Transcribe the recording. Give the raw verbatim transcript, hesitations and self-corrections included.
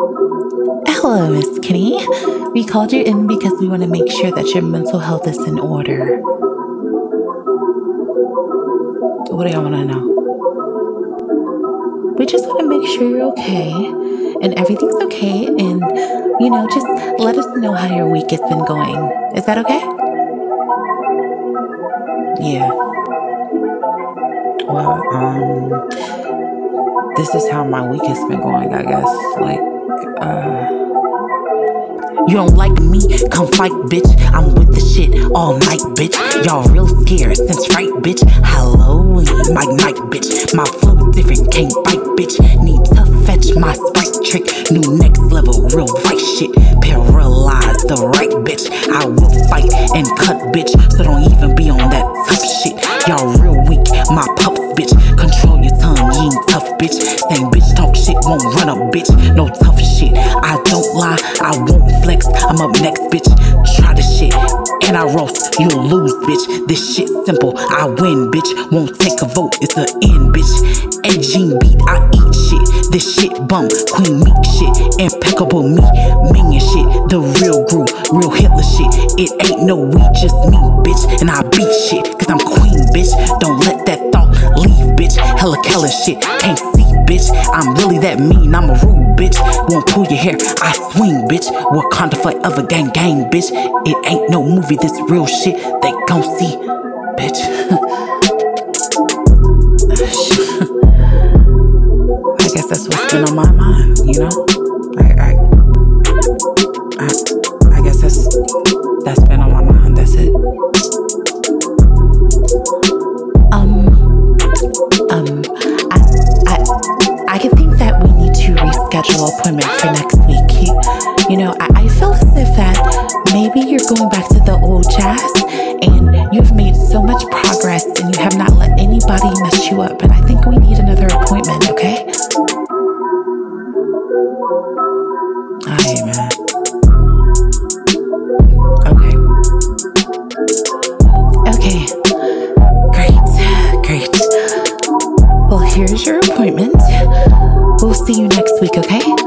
Hello, Miss Kitty. We called you in because we want to make sure that your mental health is in order. What do y'all want to know? We just want to make sure you're okay and everything's okay, and, you know, just let us know how your week has been going. Is that okay? Yeah. Well, um, this is how my week has been going, I guess. Like, uh... You don't like me? Come fight, bitch. I'm with the shit all night, bitch. Y'all real scared since right, bitch. Halloween, my night, bitch. My flow different, can't fight, bitch. Need to fetch my sprite trick. New next level, real right shit. Paralyze the right, bitch. I will fight and cut, bitch. So don't even be on that tough shit. Y'all real weak, my pups, bitch. Control your tongue, you ain't tough, bitch. Same bitch talk shit, won't run up, bitch. No tough shit. I don't lie, I won't flex. I'm up next, bitch. Try the shit, and I roast. You'll lose, bitch. This shit simple. I win, bitch. Won't take a vote. It's the end, bitch. Edging beat. I eat shit. This shit bump. Queen Meek shit. Impeccable me. Minion shit. The real groove. Real Hitler shit. It ain't no we, just me, bitch. And I beat shit. Cause I'm queen, bitch. Don't let that thought leave, bitch. Hella Keller shit. Can't see, bitch. I'm really that mean. I'm a rude, bitch. Won't pull your hair. I swing, bitch. Wakanda forever, gang, gang, bitch. It ain't no movie, this real shit. They gon' see, bitch. I guess that's what's been on my mind, you know? I, I, I, I guess that's, that's been on my mind, that's it. Um, um, I, I, I can think that we need to reschedule an appointment for next week. You, you know, I, I feel as if that maybe you're going back to the old jazz and you've made so much progress and you have not let anybody mess you up. And I think we need another appointment, okay? Alright, man. Okay. Okay. Great. Great. Well, here's your appointment. We'll see you next week, okay?